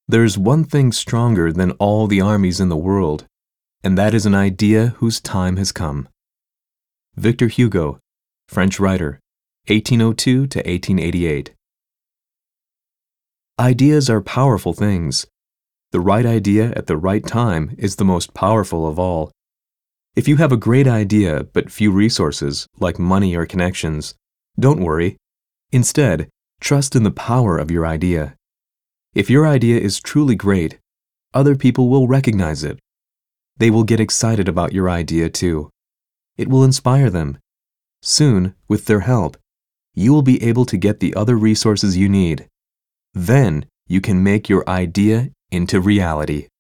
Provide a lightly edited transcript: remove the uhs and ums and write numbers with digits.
There's one thing stronger than all the armies in the world, and that is an idea whose time has come. Victor Hugo, French writer, 1802 to 1888. Ideas are powerful things. The right idea at the right time is the most powerful of all. If you have a great idea but few resources, like money or connections, don't worry. Instead, trust in the power of your idea. If your idea is truly great, other people will recognize it. They will get excited about your idea too. It will inspire them. Soon, with their help, you will be able to get the other resources you need. Then, you can make your idea into reality.